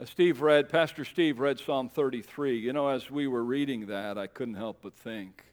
Pastor Steve read Psalm 33. You know, as we were reading that, I couldn't help but think,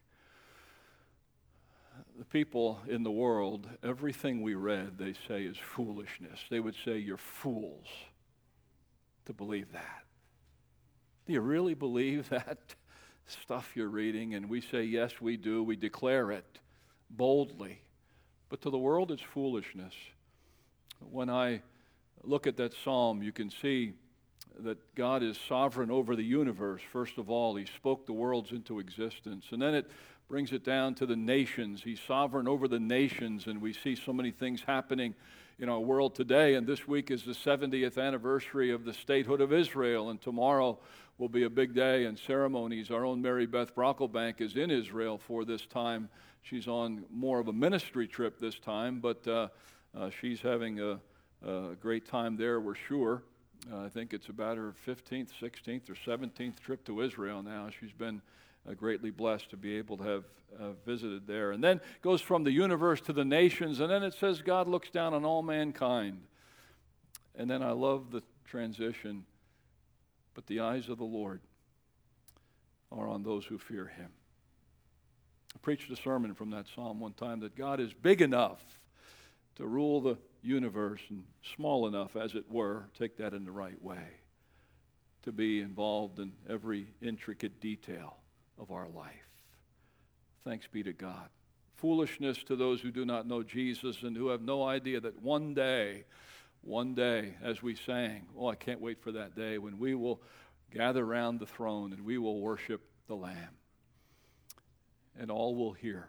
the people in the world, everything we read, they say is foolishness. They would say, you're fools to believe that. Do you really believe that stuff you're reading? And we say, yes, we do. We declare it boldly. But to the world, it's foolishness. When I look at that psalm, you can see that God is sovereign over the universe. First of all, He spoke the worlds into existence. And then it brings it down to the nations. He's sovereign over the nations, and we see so many things happening in our world today. And this week is the 70th anniversary of the statehood of Israel, and tomorrow will be a big day and ceremonies. Our own Mary Beth Brocklebank is in Israel for this time. She's on more of a ministry trip this time, but she's having a great time there, we're sure. I think it's about her 15th, 16th, or 17th trip to Israel now. She's been greatly blessed to be able to have visited there. And then it goes from the universe to the nations, and then it says God looks down on all mankind. And then I love the transition, but the eyes of the Lord are on those who fear Him. I preached a sermon from that psalm one time that God is big enough to rule the universe and small enough, as it were, take that in the right way, to be involved in every intricate detail of our life. Thanks be to God. Foolishness to those who do not know Jesus and who have no idea that one day, as we sang, I can't wait for that day when we will gather around the throne and we will worship the Lamb. And all will hear,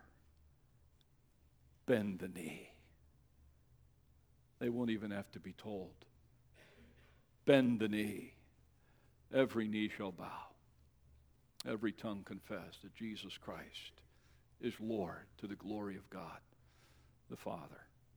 bend the knee. They won't even have to be told. Bend the knee. Every knee shall bow. Every tongue confess that Jesus Christ is Lord, to the glory of God the Father.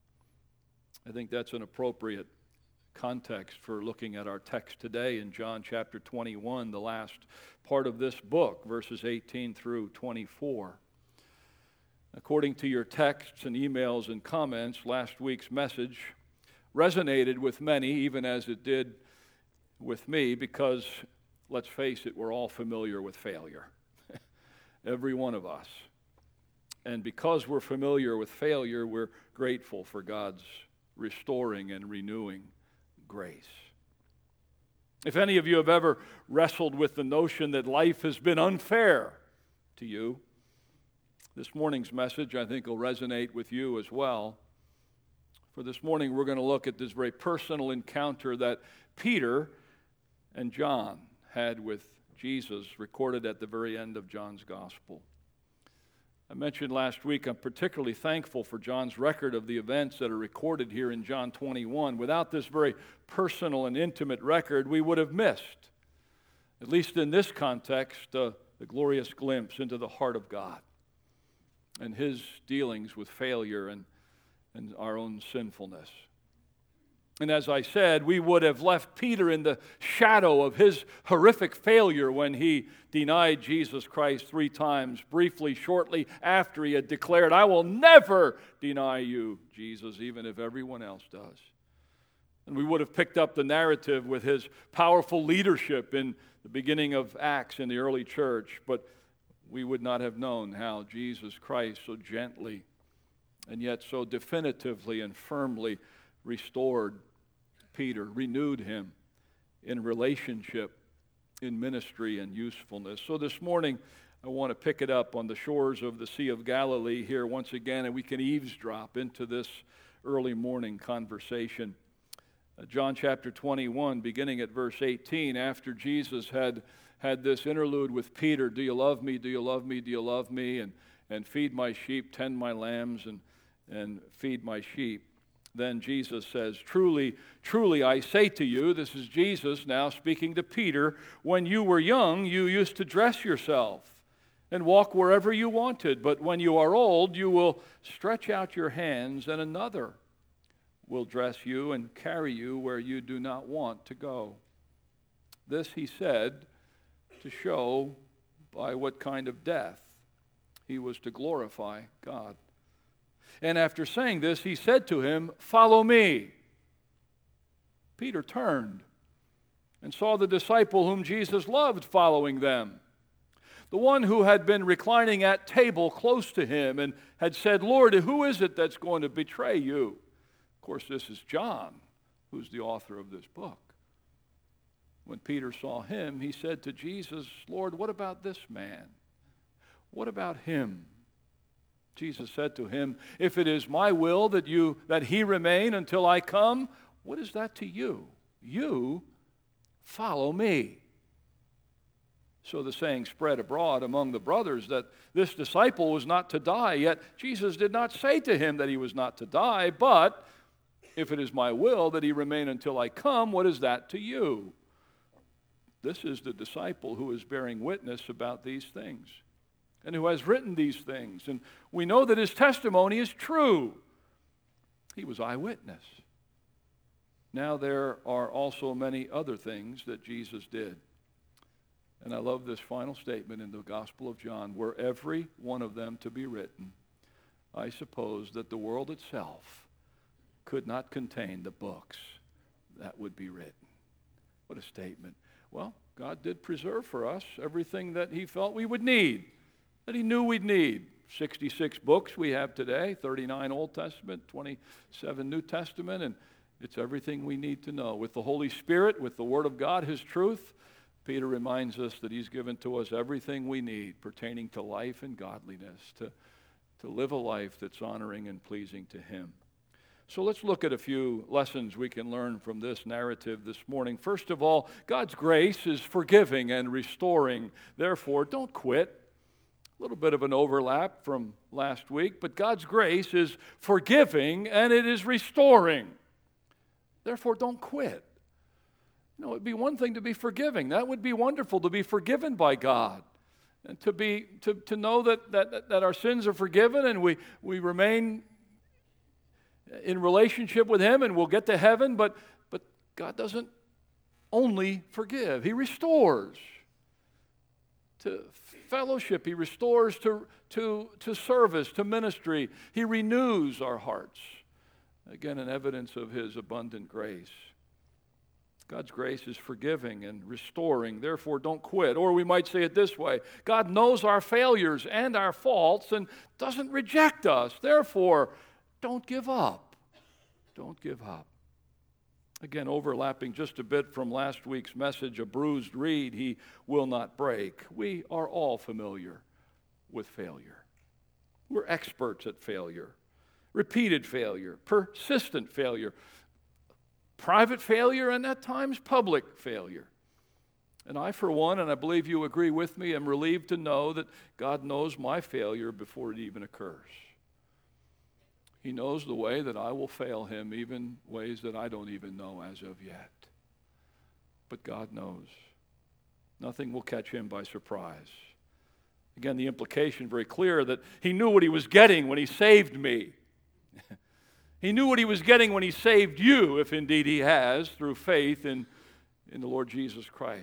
I think that's an appropriate context for looking at our text today in John chapter 21, the last part of this book, verses 18 through 24. According to your texts and emails and comments, last week's message resonated with many, even as it did with me, because, let's face it, we're all familiar with failure. Every one of us. And because we're familiar with failure, we're grateful for God's restoring and renewing grace. If any of you have ever wrestled with the notion that life has been unfair to you, this morning's message, I think, will resonate with you as well. For this morning, we're going to look at this very personal encounter that Peter and John had with Jesus, recorded at the very end of John's gospel. I mentioned last week, I'm particularly thankful for John's record of the events that are recorded here in John 21. Without this very personal and intimate record, we would have missed, at least in this context, the glorious glimpse into the heart of God and His dealings with failure and our own sinfulness. And as I said, we would have left Peter in the shadow of his horrific failure when he denied Jesus Christ 3 times, briefly, shortly after he had declared, I will never deny you, Jesus, even if everyone else does. And we would have picked up the narrative with his powerful leadership in the beginning of Acts in the early church, but we would not have known how Jesus Christ so gently and yet so definitively and firmly restored Peter, renewed him in relationship, in ministry, and usefulness. So this morning, I want to pick it up on the shores of the Sea of Galilee here once again, and we can eavesdrop into this early morning conversation. John chapter 21, beginning at verse 18, after Jesus had this interlude with Peter, do you love me, do you love me, do you love me, and feed my sheep, tend my lambs, and feed my sheep. Then Jesus says, truly, truly, I say to you, this is Jesus now speaking to Peter, when you were young, you used to dress yourself and walk wherever you wanted. But when you are old, you will stretch out your hands, and another will dress you and carry you where you do not want to go. This he said to show by what kind of death he was to glorify God. And after saying this, he said to him, follow me. Peter turned and saw the disciple whom Jesus loved following them. The one who had been reclining at table close to him and had said, Lord, who is it that's going to betray you? Of course, this is John, who's the author of this book. When Peter saw him, he said to Jesus, Lord, what about this man? What about him? Jesus said to him, if it is my will that he remain until I come, what is that to you? You follow me. So the saying spread abroad among the brothers that this disciple was not to die, yet Jesus did not say to him that he was not to die, but if it is my will that he remain until I come, what is that to you? This is the disciple who is bearing witness about these things and who has written these things. And we know that his testimony is true. He was eyewitness. Now there are also many other things that Jesus did. And I love this final statement in the Gospel of John. Were every one of them to be written, I suppose that the world itself could not contain the books that would be written. What a statement. Well, God did preserve for us everything that he felt we would need, that he knew we'd need. 66 books we have today, 39 Old Testament, 27 New Testament, and it's everything we need to know. With the Holy Spirit, with the Word of God, his truth, Peter reminds us that he's given to us everything we need pertaining to life and godliness, to live a life that's honoring and pleasing to him. So let's look at a few lessons we can learn from this narrative this morning. First of all, God's grace is forgiving and restoring. Therefore, don't quit. A little bit of an overlap from last week, but God's grace is forgiving and it is restoring. Therefore, don't quit. You know, it'd be one thing to be forgiving. That would be wonderful, to be forgiven by God. And to know that our sins are forgiven and we remain in relationship with him and we'll get to heaven, but God doesn't only forgive. He restores to fellowship. He restores to service, to ministry. He renews our hearts. Again, an evidence of his abundant grace. God's grace is forgiving and restoring. Therefore, don't quit. Or we might say it this way: God knows our failures and our faults and doesn't reject us. Therefore, don't give up. Don't give up. Again, overlapping just a bit from last week's message, a bruised reed he will not break. We are all familiar with failure. We're experts at failure. Repeated failure, persistent failure, private failure, and at times public failure. And I, for one, and I believe you agree with me, am relieved to know that God knows my failure before it even occurs. He knows the way that I will fail him, even ways that I don't even know as of yet. But God knows. Nothing will catch him by surprise. Again, the implication very clear that he knew what he was getting when he saved me. He knew what he was getting when he saved you, if indeed he has, through faith in the Lord Jesus Christ.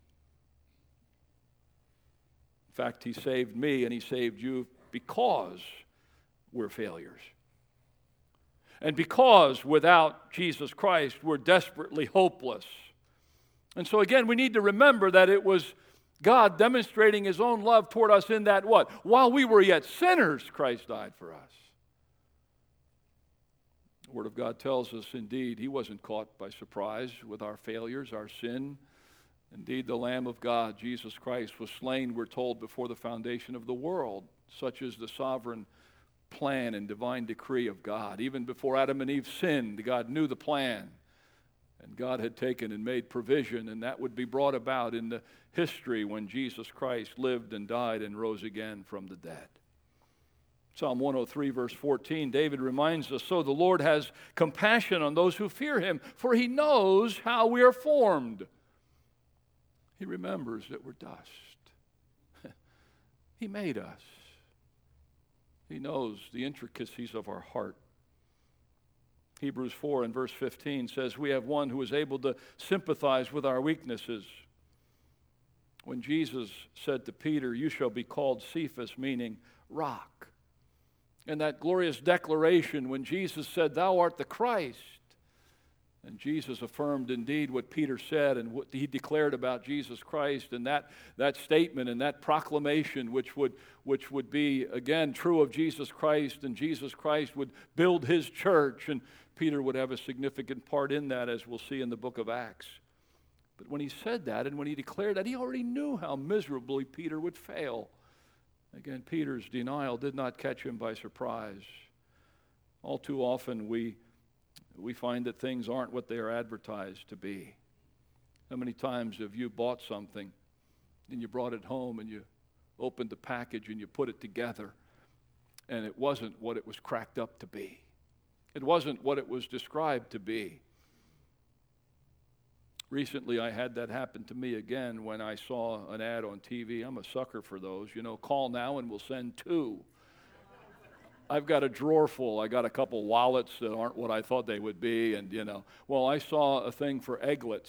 In fact, he saved me and he saved you because we're failures. And because without Jesus Christ, we're desperately hopeless. And so again, we need to remember that it was God demonstrating his own love toward us in that what? While we were yet sinners, Christ died for us. The Word of God tells us, indeed, he wasn't caught by surprise with our failures, our sin. Indeed, the Lamb of God, Jesus Christ, was slain, we're told, before the foundation of the world. Such is the sovereign plan and divine decree of God. Even before Adam and Eve sinned, God knew the plan. And God had taken and made provision, and that would be brought about in the history when Jesus Christ lived and died and rose again from the dead. Psalm 103, verse 14, David reminds us, so the Lord has compassion on those who fear him, for he knows how we are formed. He remembers that we're dust. He made us. He knows the intricacies of our heart. Hebrews 4 and verse 15 says, we have one who is able to sympathize with our weaknesses. When Jesus said to Peter, you shall be called Cephas, meaning rock. And that glorious declaration when Jesus said, thou art the Christ, And Jesus affirmed indeed what Peter said and what he declared about Jesus Christ, and that statement and that proclamation which would be, again, true of Jesus Christ, and Jesus Christ would build his church, and Peter would have a significant part in that, as we'll see in the book of Acts. But when he said that and when he declared that, he already knew how miserably Peter would fail. Again, Peter's denial did not catch him by surprise. All too often we find that things aren't what they are advertised to be. How many times have you bought something and you brought it home and you opened the package and you put it together and it wasn't what it was cracked up to be? It wasn't what it was described to be. Recently, I had that happen to me again when I saw an ad on TV. I'm a sucker for those. Call now and we'll send 2. I've got a drawer full. I got a couple wallets that aren't what I thought they would be, and Well, I saw a thing for egglets.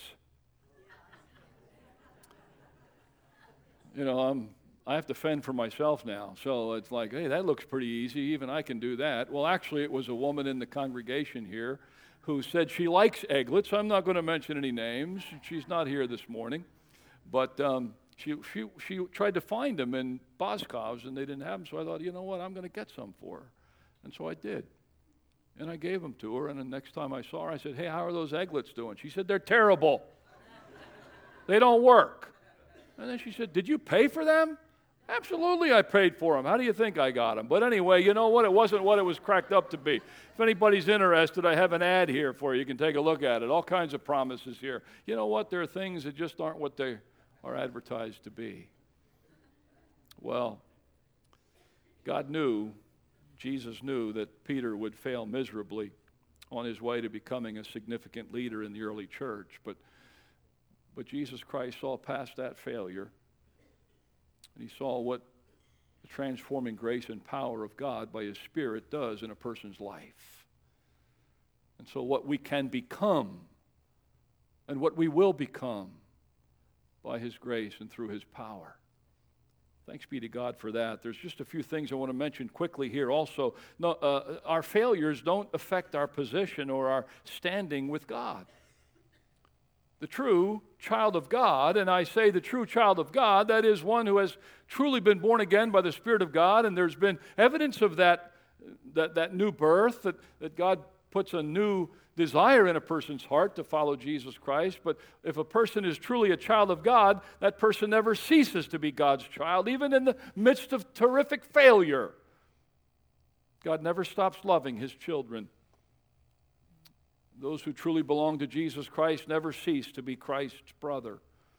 I have to fend for myself now, so it's like, hey, that looks pretty easy. Even I can do that. Well, actually, it was a woman in the congregation here who said she likes egglets. I'm not going to mention any names. She's not here this morning, but she tried to find them in Boscov's, and they didn't have them. So I thought, you know what, I'm going to get some for her. And so I did. And I gave them to her, and the next time I saw her, I said, hey, how are those egglets doing? She said, they're terrible. They don't work. And then she said, did you pay for them? Absolutely, I paid for them. How do you think I got them? But anyway, you know what? It wasn't what it was cracked up to be. If anybody's interested, I have an ad here for you. You can take a look at it. All kinds of promises here. You know what? There are things that just aren't what they are advertised to be. Well, God knew, Jesus knew that Peter would fail miserably on his way to becoming a significant leader in the early church. But Jesus Christ saw past that failure. And he saw what the transforming grace and power of God by his Spirit does in a person's life. And so what we can become and what we will become by his grace and through his power. Thanks be to God for that. There's just a few things I want to mention quickly here also. No, our failures don't affect our position or our standing with God. The true child of God, and I say the true child of God, that is one who has truly been born again by the Spirit of God, and there's been evidence of that new birth, that God puts a new desire in a person's heart to follow Jesus Christ. But if a person is truly a child of God, that person never ceases to be God's child, even in the midst of terrific failure. God never stops loving his children. Those who truly belong to Jesus Christ never cease to be Christ's brother.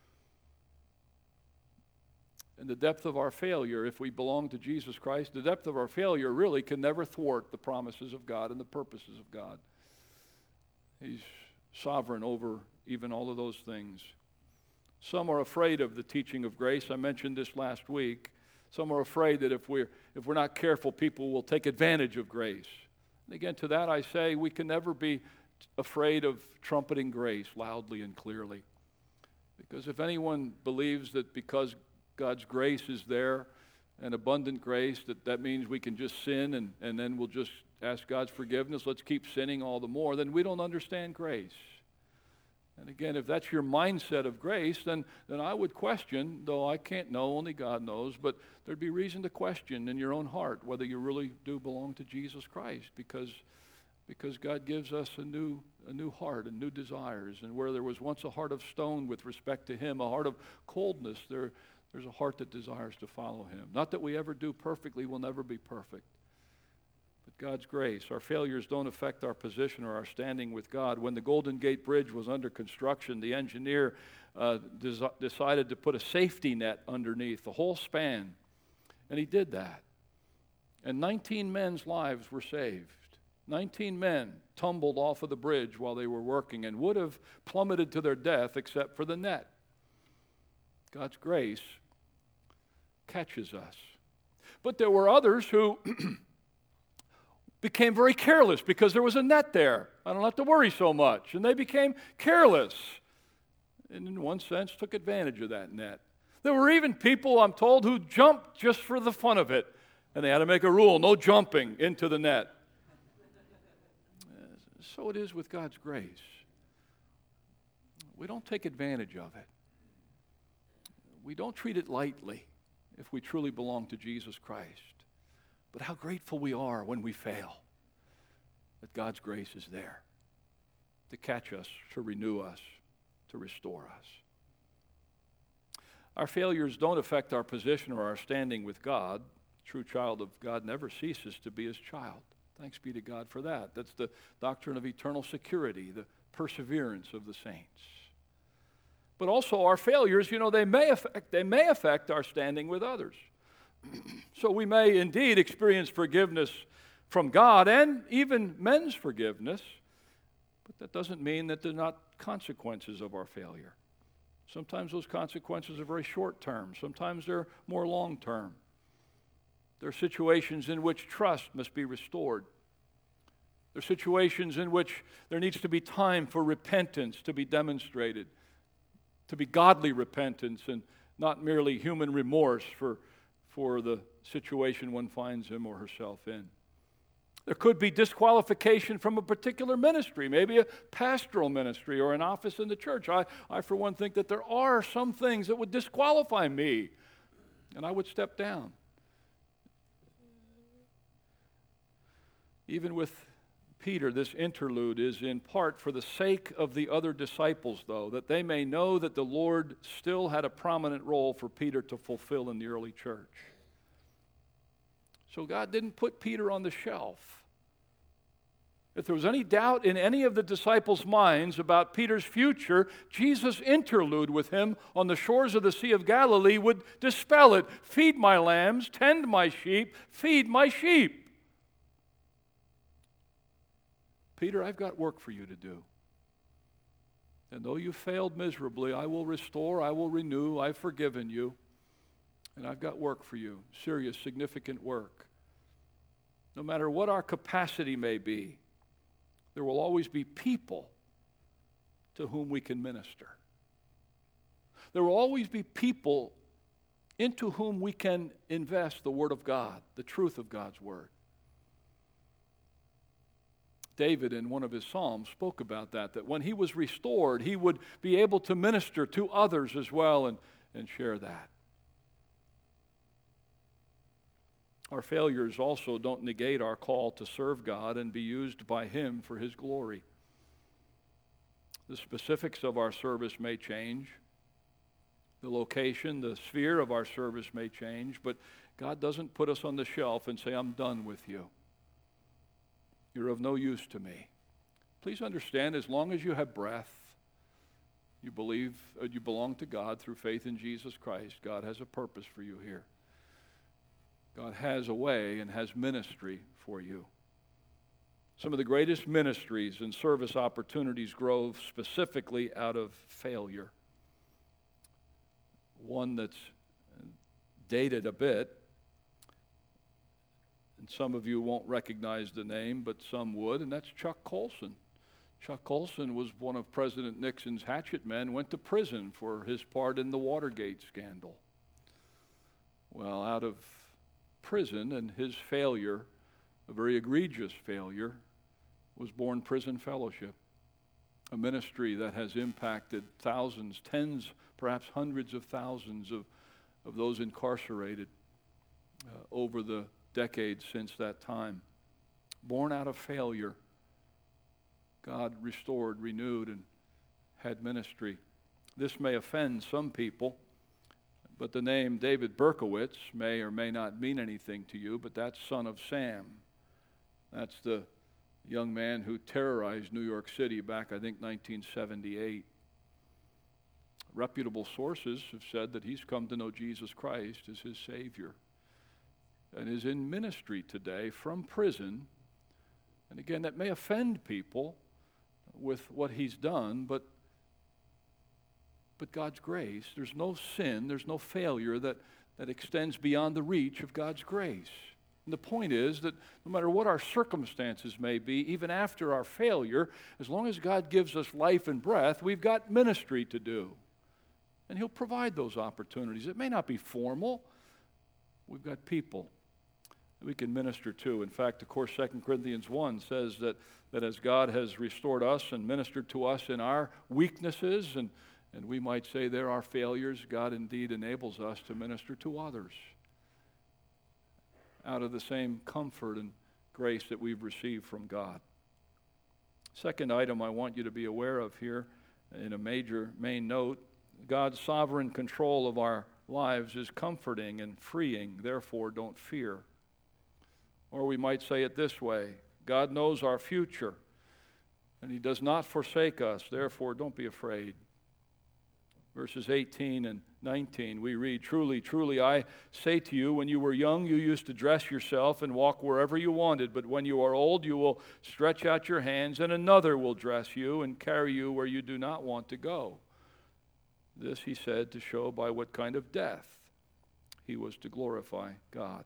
And the depth of our failure, if we belong to Jesus Christ, the depth of our failure really can never thwart the promises of God and the purposes of God. He's sovereign over even all of those things. Some are afraid of the teaching of grace. I mentioned this last week. Some are afraid that if we're not careful, people will take advantage of grace. And again, to that I say we can never be afraid of trumpeting grace loudly and clearly. Because if anyone believes that because God's grace is there, and abundant grace, that means we can just sin and then we'll just ask God's forgiveness, let's keep sinning all the more, then we don't understand grace. And again, if that's your mindset of grace, then I would question, though I can't know, only God knows, but there'd be reason to question in your own heart whether you really do belong to Jesus Christ, because God gives us a new heart and new desires. And where there was once a heart of stone with respect to him, a heart of coldness, there's a heart that desires to follow him. Not that we ever do perfectly, we'll never be perfect. But God's grace, our failures don't affect our position or our standing with God. When the Golden Gate Bridge was under construction, the engineer decided to put a safety net underneath the whole span. And he did that. And 19 men's lives were saved. 19 men tumbled off of the bridge while they were working and would have plummeted to their death except for the net. God's grace catches us. But there were others who became very careless because there was a net there. I don't have to worry so much. And they became careless and in one sense took advantage of that net. There were even people, I'm told, who jumped just for the fun of it. And they had to make a rule, no jumping into the net. So it is with God's grace. we don't take advantage of it. We don't treat it lightly if we truly belong to Jesus Christ. But how grateful we are when we fail, that God's grace is there to catch us, to renew us, to restore us. Our failures don't affect our position or our standing with God. A true child of God never ceases to be his child. Thanks be to God for that. That's the doctrine of eternal security, the perseverance of the saints. But also our failures, they may affect our standing with others. So we may indeed experience forgiveness from God and even men's forgiveness, but that doesn't mean that there are not consequences of our failure. Sometimes those consequences are very short term. Sometimes they're more long term. There are situations in which trust must be restored. There are situations in which there needs to be time for repentance to be demonstrated, to be godly repentance and not merely human remorse for the situation one finds him or herself in. There could be disqualification from a particular ministry, maybe a pastoral ministry or an office in the church. I for one, think that there are some things that would disqualify me, and I would step down. Even with Peter, this interlude is in part for the sake of the other disciples, though, that they may know that the Lord still had a prominent role for Peter to fulfill in the early church. So God didn't put Peter on the shelf. If there was any doubt in any of the disciples' minds about Peter's future, Jesus' interlude with him on the shores of the Sea of Galilee would dispel it. Feed my lambs, tend my sheep, feed my sheep. Peter, I've got work for you to do. And though you failed miserably, I will restore, I will renew, I've forgiven you. And I've got work for you, serious, significant work. No matter what our capacity may be, there will always be people to whom we can minister. There will always be people into whom we can invest the Word of God, the truth of God's Word. David, in one of his Psalms, spoke about that when he was restored, he would be able to minister to others as well and share that. Our failures also don't negate our call to serve God and be used by Him for His glory. The specifics of our service may change. The location, the sphere of our service may change, but God doesn't put us on the shelf and say, I'm done with you. You're of no use to me. Please understand, as long as you have breath, you believe, you belong to God through faith in Jesus Christ, God has a purpose for you here. God has a way and has ministry for you. Some of the greatest ministries and service opportunities grow specifically out of failure. One that's dated a bit, and some of you won't recognize the name, but some would, and that's Chuck Colson. Chuck Colson was one of President Nixon's hatchet men, went to prison for his part in the Watergate scandal. Well, out of prison and his failure, a very egregious failure, was born Prison Fellowship, a ministry that has impacted thousands, tens, perhaps hundreds of thousands of those incarcerated over the decades since that time. Born out of failure, God restored, renewed, and had ministry. This may offend some people, but the name David Berkowitz may or may not mean anything to you, but that's son of Sam. That's the young man who terrorized New York City back, I think, 1978. Reputable sources have said that he's come to know Jesus Christ as his Savior and is in ministry today from prison. And again, that may offend people with what he's done, but God's grace, there's no sin, there's no failure that extends beyond the reach of God's grace. And the point is that no matter what our circumstances may be, even after our failure, as long as God gives us life and breath, we've got ministry to do. And He'll provide those opportunities. It may not be formal. We've got people. that we can minister to. In fact, of course, 2 Corinthians 1 says that as God has restored us and ministered to us in our weaknesses, and we might say there are failures, God indeed enables us to minister to others out of the same comfort and grace that we've received from God. Second item I want you to be aware of here in a main note, God's sovereign control of our lives is comforting and freeing, therefore don't fear. Or we might say it this way, God knows our future, and He does not forsake us, therefore don't be afraid. Verses 18 and 19, we read, Truly, truly, I say to you, when you were young, you used to dress yourself and walk wherever you wanted, but when you are old, you will stretch out your hands, and another will dress you and carry you where you do not want to go. This he said to show by what kind of death he was to glorify God.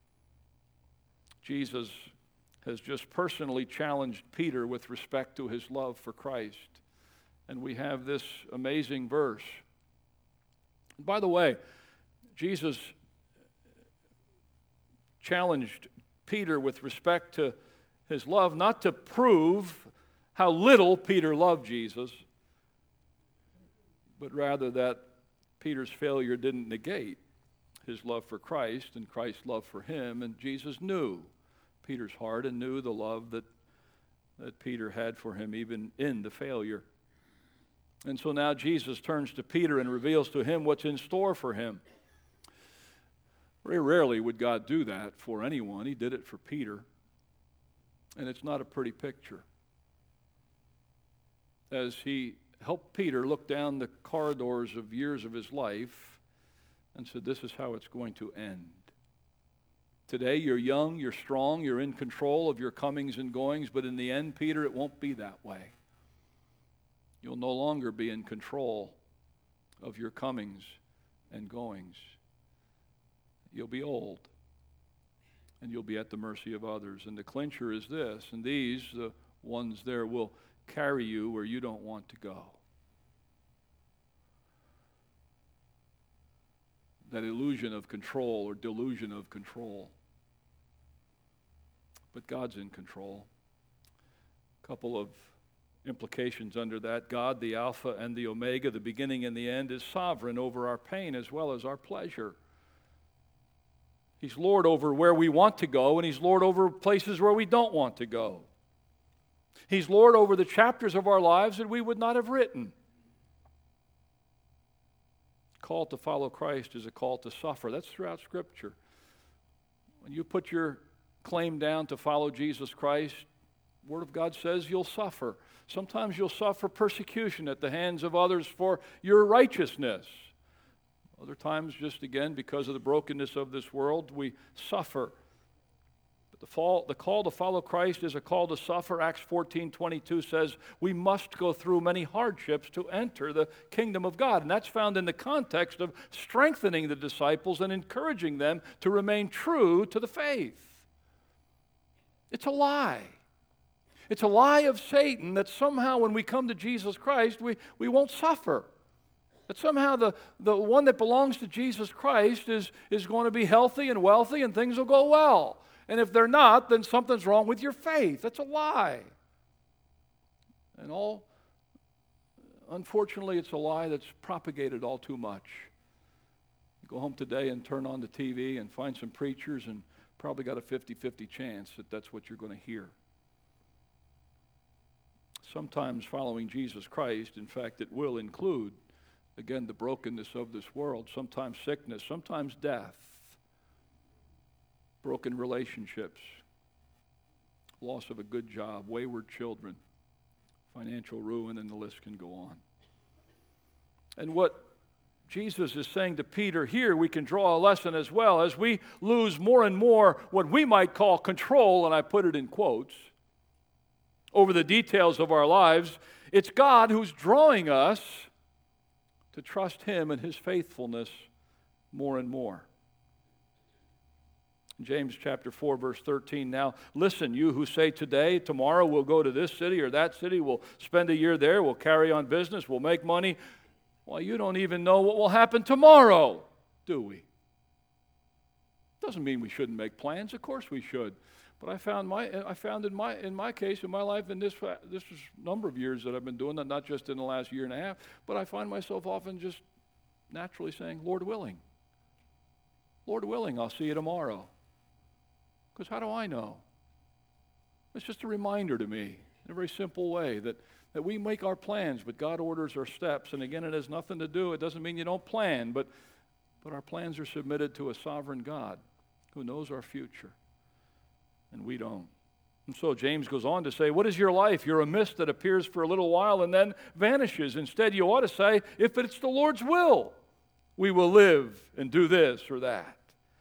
Jesus has just personally challenged Peter with respect to his love for Christ. And we have this amazing verse. By the way, Jesus challenged Peter with respect to his love, not to prove how little Peter loved Jesus, but rather that Peter's failure didn't negate his love for Christ and Christ's love for him. And Jesus knew Peter's heart and knew the love that Peter had for him even in the failure. And so now Jesus turns to Peter and reveals to him what's in store for him. Very rarely would God do that for anyone. He did it for Peter. And it's not a pretty picture. As he helped Peter look down the corridors of years of his life and said, this is how it's going to end. Today you're young, you're strong, you're in control of your comings and goings, but in the end, Peter, it won't be that way. You'll no longer be in control of your comings and goings. You'll be old, and you'll be at the mercy of others. And the clincher is this, and these, the ones there, will carry you where you don't want to go. That illusion of control or delusion of control. But God's in control. A couple of implications under that. God, the Alpha and the Omega, the beginning and the end, is sovereign over our pain as well as our pleasure. He's Lord over where we want to go, and He's Lord over places where we don't want to go. He's Lord over the chapters of our lives that we would not have written. Call to follow Christ is a call to suffer. That's throughout Scripture. When you put your claim down to follow Jesus Christ, the Word of God says you'll suffer. Sometimes you'll suffer persecution at the hands of others for your righteousness. Other times, just again, because of the brokenness of this world, we suffer. But the call to follow Christ is a call to suffer. Acts 14:22 says we must go through many hardships to enter the kingdom of God. And that's found in the context of strengthening the disciples and encouraging them to remain true to the faith. It's a lie. It's a lie of Satan that somehow when we come to Jesus Christ, we won't suffer. That somehow the one that belongs to Jesus Christ is going to be healthy and wealthy and things will go well. And if they're not, then something's wrong with your faith. That's a lie. And unfortunately, it's a lie that's propagated all too much. You go home today and turn on the TV and find some preachers and probably got a 50-50 chance that that's what you're going to hear. Sometimes following Jesus Christ, in fact, it will include, again, the brokenness of this world, sometimes sickness, sometimes death. Broken relationships, loss of a good job, wayward children, financial ruin, and the list can go on. And what Jesus is saying to Peter here, we can draw a lesson as well. As we lose more and more what we might call control, and I put it in quotes, over the details of our lives, it's God who's drawing us to trust Him and His faithfulness more and more. James chapter 4, verse 13, now listen, you who say today, tomorrow we'll go to this city or that city, we'll spend a year there, we'll carry on business, we'll make money. Well, you don't even know what will happen tomorrow, do we? Doesn't mean we shouldn't make plans. Of course we should. But I found in my case, in my life, in this was a number of years that I've been doing that, not just in the last year and a half, but I find myself often just naturally saying, Lord willing, I'll see you tomorrow. Because how do I know? It's just a reminder to me, in a very simple way, that we make our plans, but God orders our steps. And again, it has nothing to do, it doesn't mean you don't plan, but our plans are submitted to a sovereign God who knows our future, and we don't. And so James goes on to say, what is your life? You're a mist that appears for a little while and then vanishes. Instead, you ought to say, if it's the Lord's will, we will live and do this or that.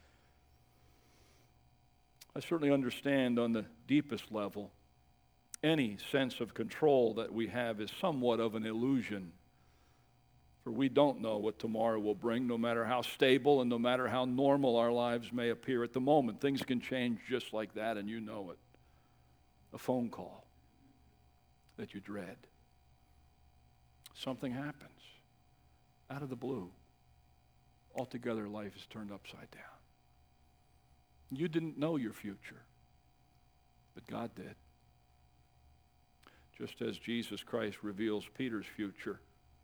I certainly understand on the deepest level, any sense of control that we have is somewhat of an illusion. For we don't know what tomorrow will bring, no matter how stable and no matter how normal our lives may appear at the moment. Things can change just like that, and you know it. A phone call that you dread. Something happens out of the blue. Altogether, life is turned upside down. You didn't know your future, but God did. Just as Jesus Christ reveals Peter's future.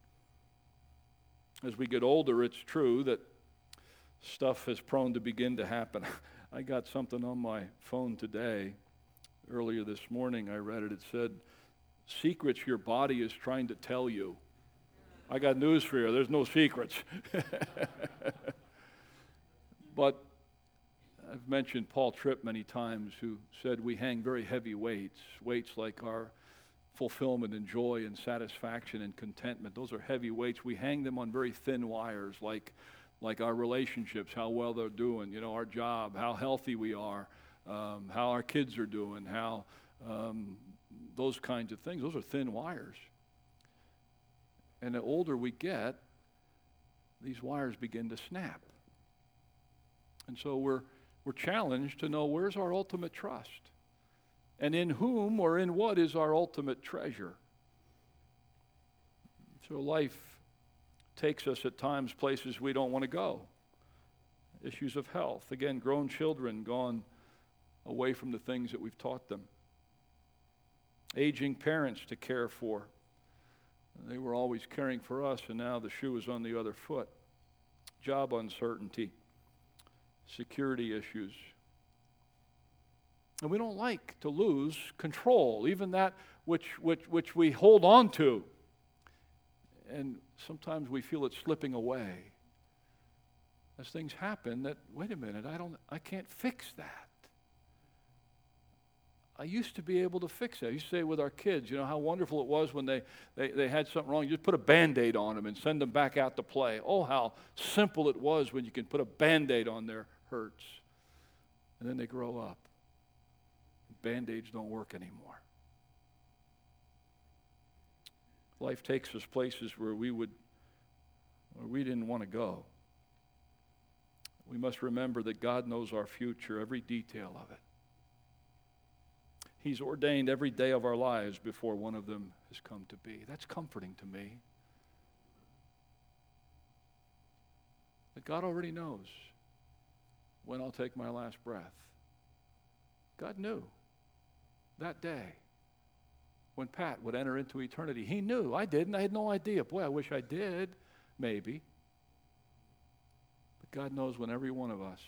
As we get older, it's true that stuff is prone to begin to happen. I got something on my phone today. Earlier this morning, I read it. It said, secrets your body is trying to tell you. I got news for you. There's no secrets. But I've mentioned Paul Tripp many times, who said we hang very heavy weights like our fulfillment and joy and satisfaction and contentment. Those are heavy weights. We hang them on very thin wires, like our relationships, how well they're doing, our job, how healthy we are, how our kids are doing, how those kinds of things. Those are thin wires. And the older we get, these wires begin to snap. And so we're challenged to know, where's our ultimate trust? And in whom or in what is our ultimate treasure? So life takes us at times places we don't want to go. Issues of health. Again, grown children gone away from the things that we've taught them. Aging parents to care for. They were always caring for us, and now the shoe is on the other foot. Job uncertainty. Security issues. And we don't like to lose control, even that which we hold on to. And sometimes we feel it slipping away. As things happen that, wait a minute, I can't fix that. I used to be able to fix it. I used to say with our kids, how wonderful it was when they had something wrong. You just put a Band-Aid on them and send them back out to play. Oh, how simple it was when you can put a Band-Aid on their hurts. And then they grow up. Band-Aids don't work anymore. Life takes us places where we didn't want to go. We must remember that God knows our future, every detail of it. He's ordained every day of our lives before one of them has come to be. That's comforting to me. That God already knows when I'll take my last breath. God knew that day when Pat would enter into eternity. He knew. I didn't. I had no idea. Boy, I wish I did. Maybe. But God knows when every one of us,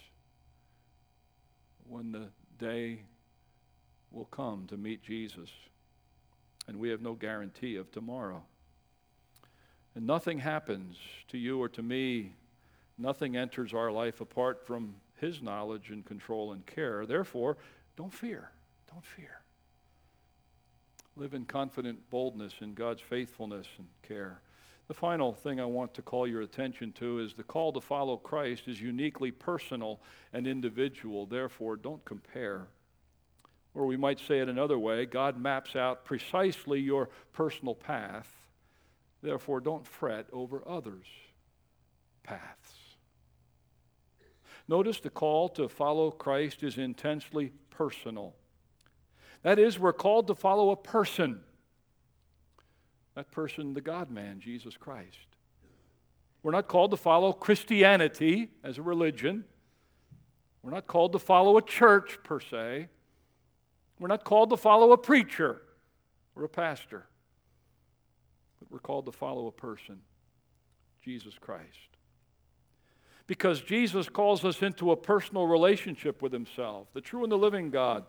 when the day will come to meet Jesus. And we have no guarantee of tomorrow. And nothing happens to you or to me. Nothing enters our life apart from His knowledge and control and care. Therefore, don't fear. Don't fear. Live in confident boldness in God's faithfulness and care. The final thing I want to call your attention to is the call to follow Christ is uniquely personal and individual. Therefore, don't compare. Or we might say it another way, God maps out precisely your personal path. Therefore, don't fret over others' paths. Notice the call to follow Christ is intensely personal. That is, we're called to follow a person. That person, the God-man, Jesus Christ. We're not called to follow Christianity as a religion. We're not called to follow a church per se. We're not called to follow a preacher or a pastor. But we're called to follow a person, Jesus Christ. Because Jesus calls us into a personal relationship with himself, the true and the living God.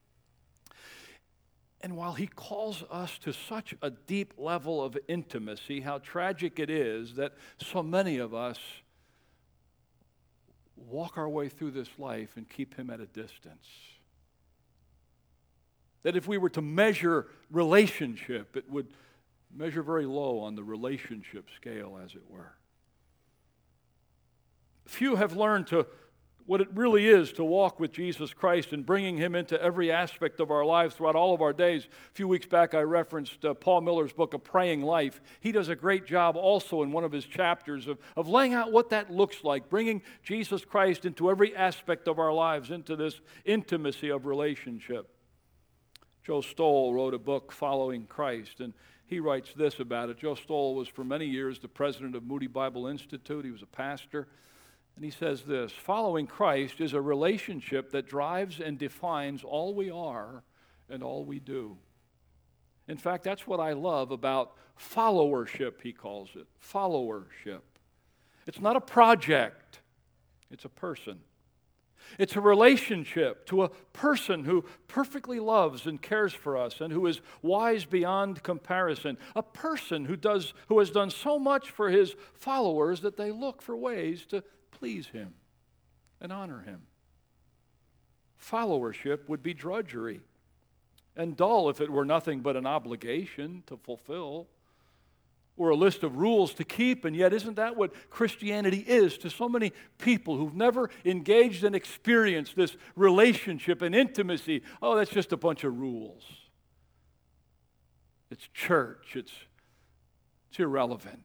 And while he calls us to such a deep level of intimacy, how tragic it is that so many of us walk our way through this life and keep him at a distance. That if we were to measure relationship, it would measure very low on the relationship scale, as it were. Few have learned to what it really is to walk with Jesus Christ and bringing him into every aspect of our lives throughout all of our days. A few weeks back I referenced Paul Miller's book, A Praying Life. He does a great job also in one of his chapters of laying out what that looks like, bringing Jesus Christ into every aspect of our lives, into this intimacy of relationship. Joe Stoll wrote a book, Following Christ, and he writes this about it. Joe Stoll was for many years the president of Moody Bible Institute. He was a pastor. And he says this: following Christ is a relationship that drives and defines all we are and all we do. In fact, that's what I love about followership, he calls it. Followership. It's not a project, it's a person. It's a relationship to a person who perfectly loves and cares for us and who is wise beyond comparison. A person who has done so much for his followers that they look for ways to please him and honor him. Followership would be drudgery and dull if it were nothing but an obligation to fulfill or a list of rules to keep, and yet isn't that what Christianity is to so many people who've never engaged and experienced this relationship and intimacy? Oh, that's just a bunch of rules. It's church. It's irrelevant.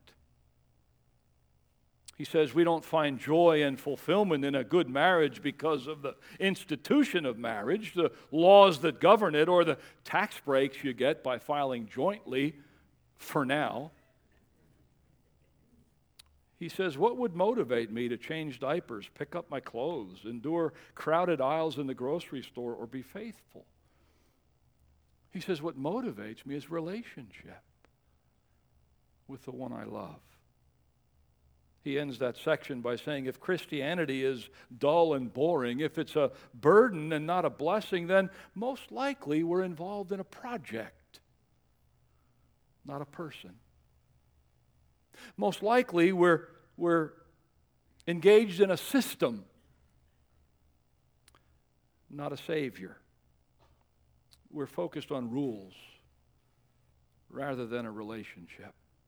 He says we don't find joy and fulfillment in a good marriage because of the institution of marriage, the laws that govern it, or the tax breaks you get by filing jointly for now. He says, what would motivate me to change diapers, pick up my clothes, endure crowded aisles in the grocery store, or be faithful? He says, what motivates me is relationship with the one I love. He ends that section by saying, if Christianity is dull and boring, if it's a burden and not a blessing, then most likely we're involved in a project, not a person. Most likely we're engaged in a system, not a Savior. We're focused on rules rather than a relationship.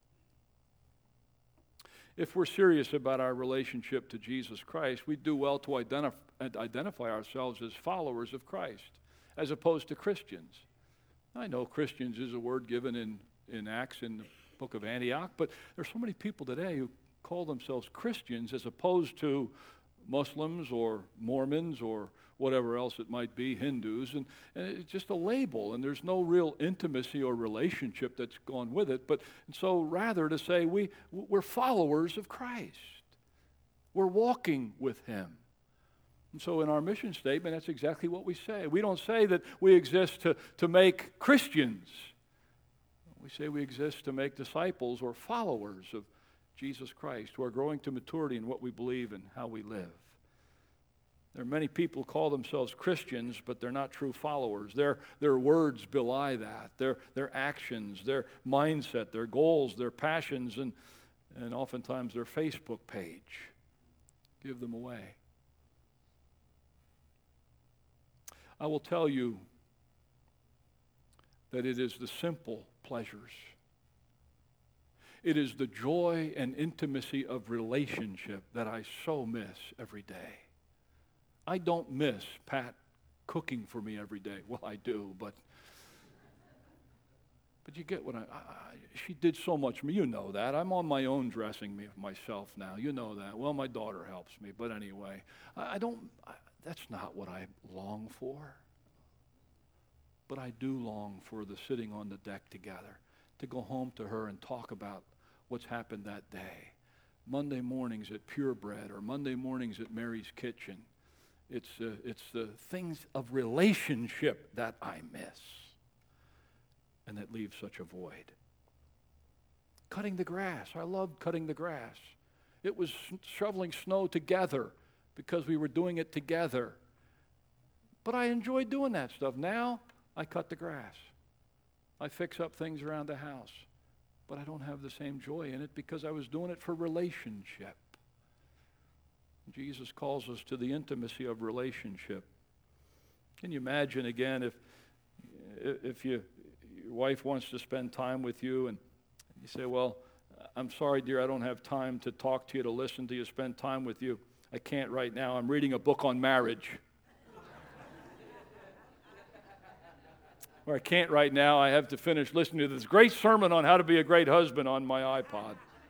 If we're serious about our relationship to Jesus Christ, we do well to identify ourselves as followers of Christ, as opposed to Christians. I know Christians is a word given in Acts in the book of Antioch, but there's so many people today who call themselves Christians as opposed to Muslims or Mormons or whatever else it might be, Hindus, and it's just a label, and there's no real intimacy or relationship that's gone with it. And so rather to say we're followers of Christ. We're walking with him. And so in our mission statement, that's exactly what we say. We don't say that we exist to make Christians. We say we exist to make disciples or followers of Jesus Christ who are growing to maturity in what we believe and how we live. There are many people who call themselves Christians, but they're not true followers. Their words belie that. Their actions, their mindset, their goals, their passions, and oftentimes their Facebook page give them away. I will tell you that it is the simple pleasures. It is the joy and intimacy of relationship that I so miss every day. I don't miss Pat cooking for me every day. Well, I do, but you get what she did so much for me. You know that. I'm on my own dressing myself now. You know that. Well, my daughter helps me, but anyway, that's not what I long for. But I do long for the sitting on the deck together, to go home to her and talk about what's happened that day. Monday mornings at Purebred or Monday mornings at Mary's Kitchen. It's the things of relationship that I miss and that leave such a void. Cutting the grass. I loved cutting the grass. It was shoveling snow together because we were doing it together. But I enjoyed doing that stuff. Now I cut the grass. I fix up things around the house. But I don't have the same joy in it because I was doing it for relationship. Jesus calls us to the intimacy of relationship. Can you imagine again if your wife wants to spend time with you and you say, well, I'm sorry, dear, I don't have time to talk to you, to listen to you, spend time with you. I can't right now. I'm reading a book on marriage. Or I can't right now. I have to finish listening to this great sermon on how to be a great husband on my iPod.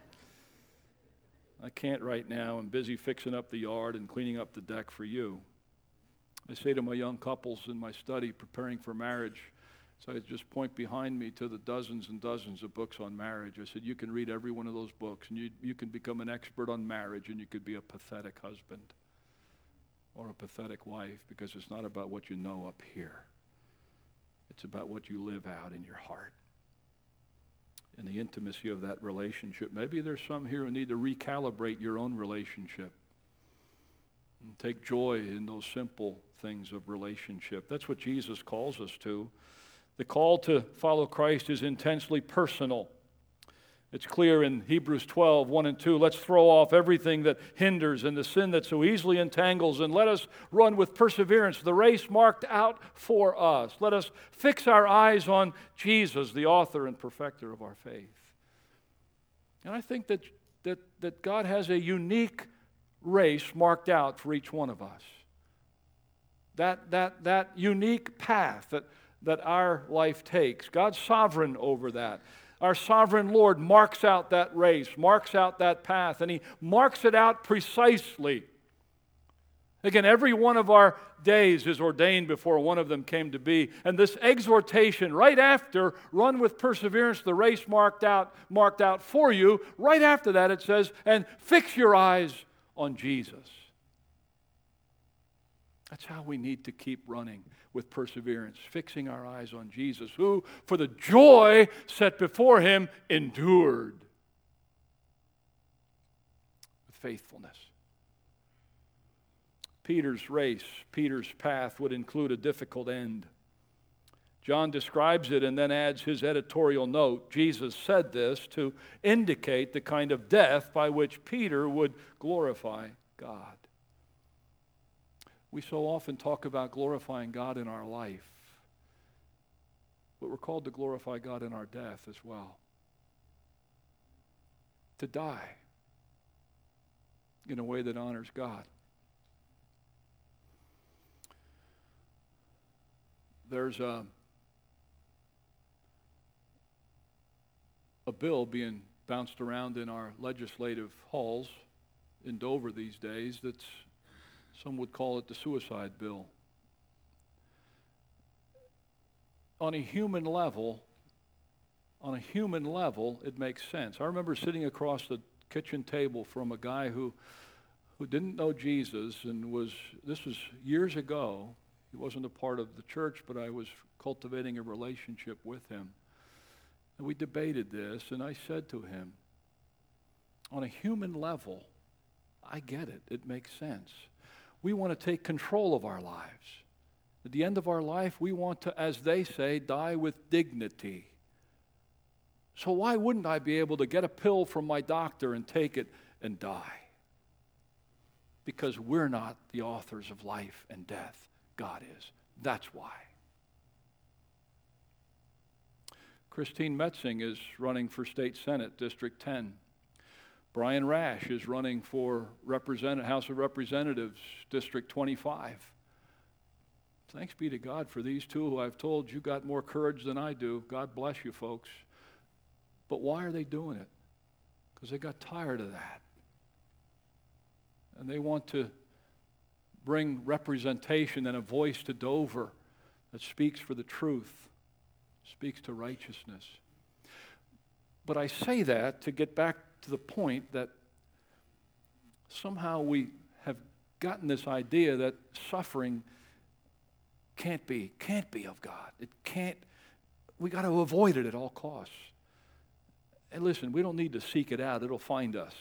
I can't right now. I'm busy fixing up the yard and cleaning up the deck for you. I say to my young couples in my study preparing for marriage, so I just point behind me to the dozens and dozens of books on marriage. I said, you can read every one of those books and you can become an expert on marriage and you could be a pathetic husband or a pathetic wife because it's not about what you know up here. It's about what you live out in your heart. And the intimacy of that relationship. Maybe there's some here who need to recalibrate your own relationship and take joy in those simple things of relationship. That's what Jesus calls us to. The call to follow Christ is intensely personal. It's clear in Hebrews 12, 1 and 2. Let's throw off everything that hinders and the sin that so easily entangles, and let us run with perseverance the race marked out for us. Let us fix our eyes on Jesus, the author and perfecter of our faith. And I think that God has a unique race marked out for each one of us. That unique path that our life takes. God's sovereign over that. Our sovereign Lord marks out that race, marks out that path, and He marks it out precisely. Again, every one of our days is ordained before one of them came to be. And this exhortation right after, run with perseverance the race marked out for you, right after that it says, and fix your eyes on Jesus. That's how we need to keep running with perseverance, fixing our eyes on Jesus, who, for the joy set before Him, endured with faithfulness. Peter's race, Peter's path would include a difficult end. John describes it and then adds his editorial note. Jesus said this to indicate the kind of death by which Peter would glorify God. We so often talk about glorifying God in our life, but we're called to glorify God in our death as well. To die in a way that honors God. There's a bill being bounced around in our legislative halls in Dover these days that's, some would call it the suicide bill. On a human level, it makes sense. I remember sitting across the kitchen table from a guy who didn't know Jesus and this was years ago. He wasn't a part of the church, but I was cultivating a relationship with him. And we debated this, and I said to him, on a human level, I get it. It makes sense. We want to take control of our lives. At the end of our life, we want to, as they say, die with dignity. So why wouldn't I be able to get a pill from my doctor and take it and die? Because we're not the authors of life and death. God is. That's why. Christine Metzing is running for State Senate, District 10. Brian Rash is running for House of Representatives, District 25. Thanks be to God for these two who I've told you got more courage than I do. God bless you folks. But why are they doing it? Because they got tired of that. And they want to bring representation and a voice to Dover that speaks for the truth, speaks to righteousness. But I say that to get back to the point that somehow we have gotten this idea that suffering can't be of God. It can't. We got to avoid it at all costs. And listen, we don't need to seek it out. It'll find us.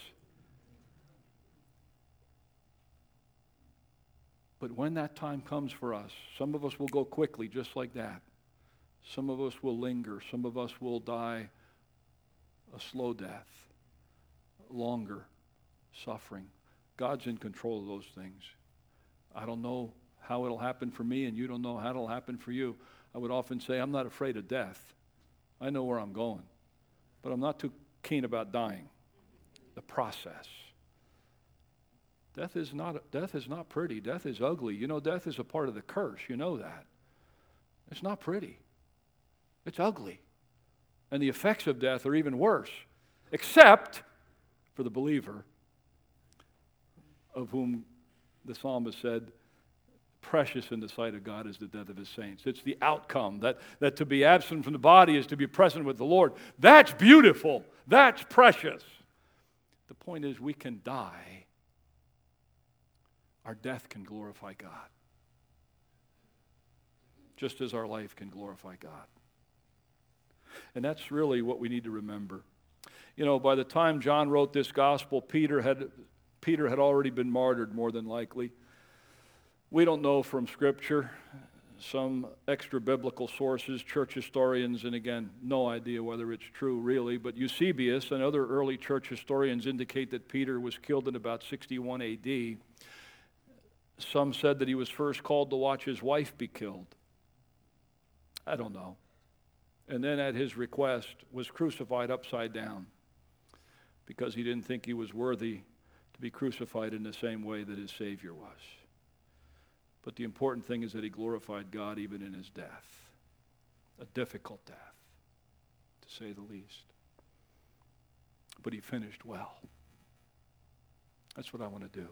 But when that time comes for us, some of us will go quickly just like that. Some of us will linger. Some of us will die a slow death, longer suffering. God's in control of those things. I don't know how it'll happen for me, and you don't know how it'll happen for you. I would often say, I'm not afraid of death. I know where I'm going. But I'm not too keen about dying. The process. Death is not pretty. Death is ugly. You know, death is a part of the curse. You know that. It's not pretty. It's ugly. And the effects of death are even worse, except for the believer, of whom the psalmist said, precious in the sight of God is the death of his saints. It's the outcome, that to be absent from the body is to be present with the Lord. That's beautiful. That's precious. The point is, we can die. Our death can glorify God, just as our life can glorify God. And that's really what we need to remember. You know, by the time John wrote this gospel, Peter had already been martyred, more than likely. We don't know from Scripture, some extra biblical sources, church historians, and again, no idea whether it's true really, but Eusebius and other early church historians indicate that Peter was killed in about 61 AD. Some said that he was first called to watch his wife be killed. I don't know. And then at his request was crucified upside down because he didn't think he was worthy to be crucified in the same way that his Savior was. But the important thing is that he glorified God even in his death. A difficult death, to say the least. But he finished well. That's what I want to do.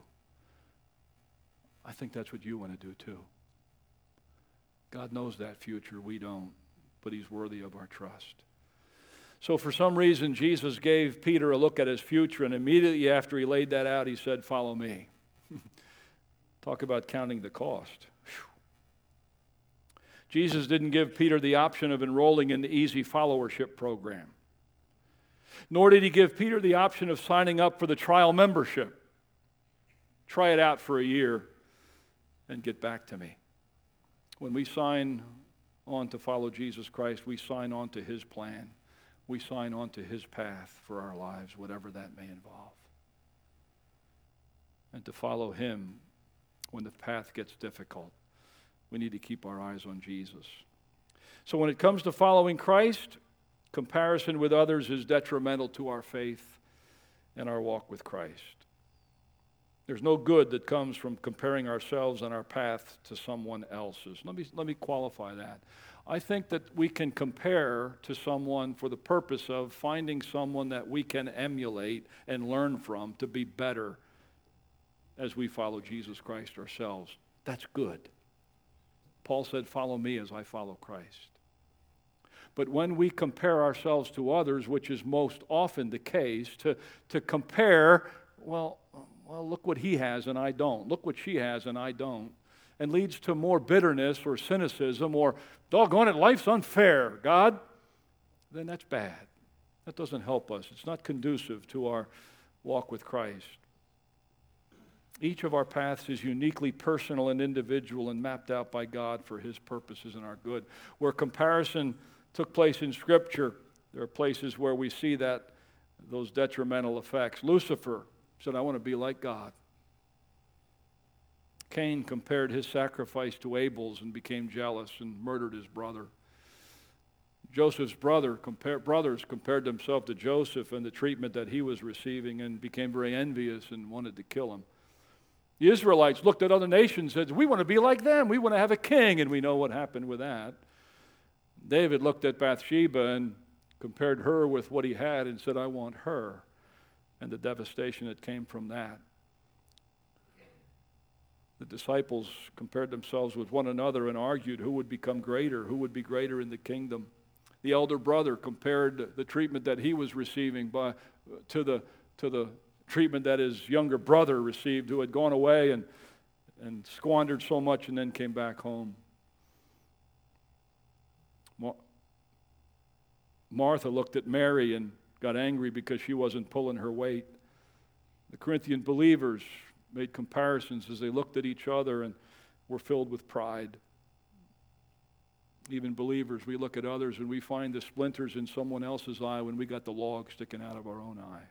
I think that's what you want to do too. God knows that future. We don't. But he's worthy of our trust. So for some reason, Jesus gave Peter a look at his future, and immediately after he laid that out, he said, follow me. Talk about counting the cost. Whew. Jesus didn't give Peter the option of enrolling in the easy followership program. Nor did he give Peter the option of signing up for the trial membership. Try it out for a year and get back to me. When we sign on to follow Jesus Christ, we sign on to his plan. We sign on to his path for our lives, whatever that may involve. And to follow him when the path gets difficult, we need to keep our eyes on Jesus. So when it comes to following Christ, comparison with others is detrimental to our faith and our walk with Christ. There's no good that comes from comparing ourselves and our path to someone else's. Let me qualify that. I think that we can compare to someone for the purpose of finding someone that we can emulate and learn from to be better as we follow Jesus Christ ourselves. That's good. Paul said, follow me as I follow Christ. But when we compare ourselves to others, which is most often the case, to compare, well, look what he has and I don't. Look what she has and I don't. And leads to more bitterness or cynicism or, doggone it, life's unfair, God. Then that's bad. That doesn't help us. It's not conducive to our walk with Christ. Each of our paths is uniquely personal and individual and mapped out by God for his purposes and our good. Where comparison took place in Scripture, there are places where we see those detrimental effects. Lucifer said, I want to be like God. Cain compared his sacrifice to Abel's and became jealous and murdered his brother. Joseph's brothers compared themselves to Joseph and the treatment that he was receiving and became very envious and wanted to kill him. The Israelites looked at other nations and said, we want to be like them. We want to have a king, and we know what happened with that. David looked at Bathsheba and compared her with what he had and said, I want her, and the devastation that came from that. The disciples compared themselves with one another and argued who would become greater, who would be greater in the kingdom. The elder brother compared the treatment that he was receiving to the treatment that his younger brother received, who had gone away and and squandered so much and then came back home. Martha looked at Mary and got angry because she wasn't pulling her weight. The Corinthian believers made comparisons as they looked at each other and were filled with pride. Even believers, we look at others and we find the splinters in someone else's eye when we got the log sticking out of our own eye.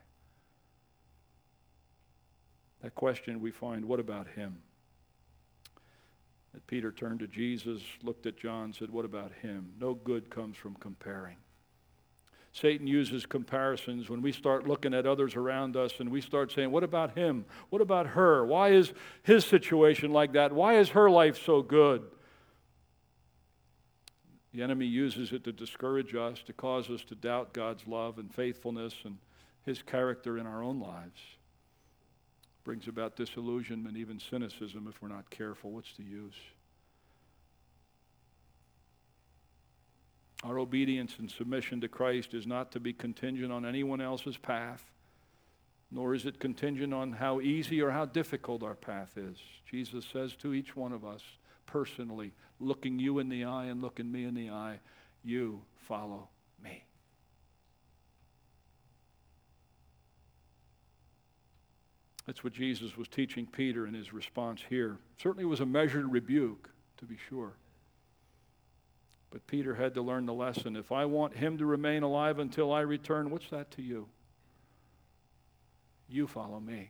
That question we find, what about him? That Peter turned to Jesus, looked at John, said, what about him? No good comes from comparing. Satan uses comparisons when we start looking at others around us and we start saying, what about him? What about her? Why is his situation like that? Why is her life so good? The enemy uses it to discourage us, to cause us to doubt God's love and faithfulness and his character in our own lives. Brings about disillusionment, even cynicism if we're not careful. What's the use? Our obedience and submission to Christ is not to be contingent on anyone else's path, nor is it contingent on how easy or how difficult our path is. Jesus says to each one of us personally, looking you in the eye and looking me in the eye, you follow me. That's what Jesus was teaching Peter in his response here. Certainly was a measured rebuke, to be sure. But Peter had to learn the lesson. If I want him to remain alive until I return, what's that to you? You follow me.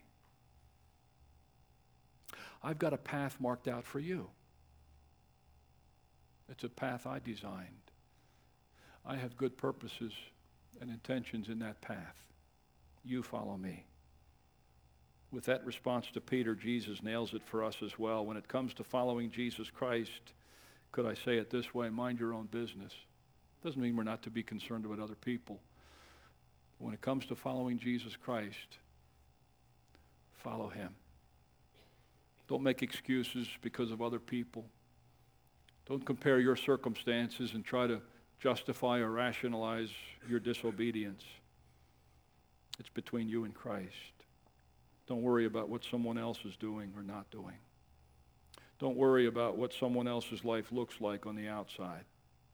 I've got a path marked out for you. It's a path I designed. I have good purposes and intentions in that path. You follow me. With that response to Peter, Jesus nails it for us as well. When it comes to following Jesus Christ, could I say it this way? Mind your own business. Doesn't mean we're not to be concerned about other people. When it comes to following Jesus Christ, follow him. Don't make excuses because of other people. Don't compare your circumstances and try to justify or rationalize your disobedience. It's between you and Christ. Don't worry about what someone else is doing or not doing. Don't worry about what someone else's life looks like on the outside.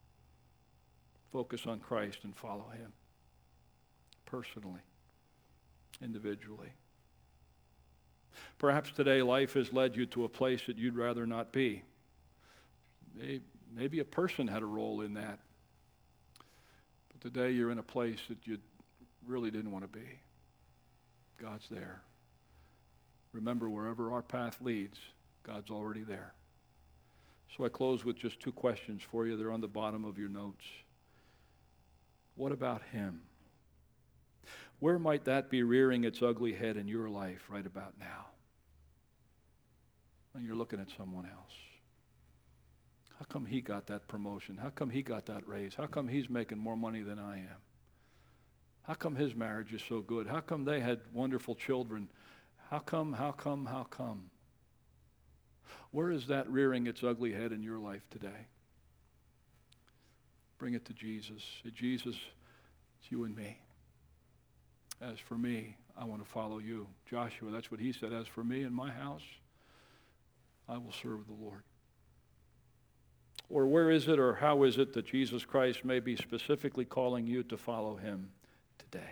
Focus on Christ and follow him. Personally, individually. Perhaps today life has led you to a place that you'd rather not be. Maybe a person had a role in that. But today you're in a place that you really didn't want to be. God's there. Remember, wherever our path leads, God's already there. So I close with just two questions for you. They're on the bottom of your notes. What about him? Where might that be rearing its ugly head in your life right about now? And you're looking at someone else. How come he got that promotion? How come he got that raise? How come he's making more money than I am? How come his marriage is so good? How come they had wonderful children? How come? Where is that rearing its ugly head in your life today? Bring it to Jesus. Say, Jesus, it's you and me. As for me, I want to follow you. Joshua, that's what he said. As for me and my house, I will serve the Lord. Or where is it or how is it that Jesus Christ may be specifically calling you to follow him today?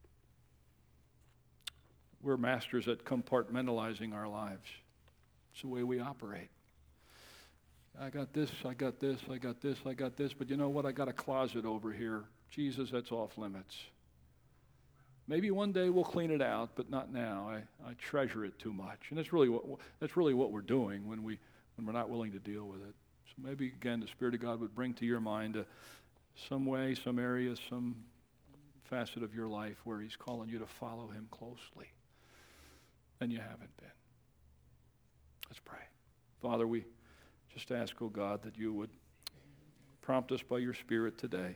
We're masters at compartmentalizing our lives. It's the way we operate. I got this, but you know what? I got a closet over here. Jesus, that's off limits. Maybe one day we'll clean it out, but not now. I treasure it too much. And that's really what we're doing when we're not willing to deal with it. So maybe, again, the Spirit of God would bring to your mind some way, some area, some facet of your life where he's calling you to follow him closely. And you haven't been. Let's pray. Father, we just ask, oh God, that you would prompt us by your Spirit today.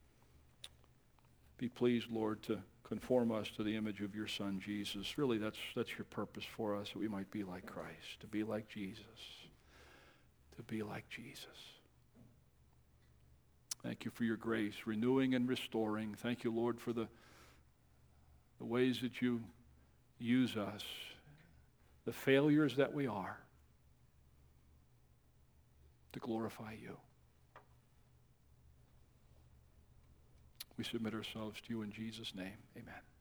Be pleased, Lord, to conform us to the image of your Son, Jesus. Really, that's your purpose for us, that we might be like Christ, to be like Jesus. To be like Jesus. Thank you for your grace, renewing and restoring. Thank you, Lord, for the ways that you use us, the failures that we are, to glorify you. We submit ourselves to you in Jesus' name. Amen.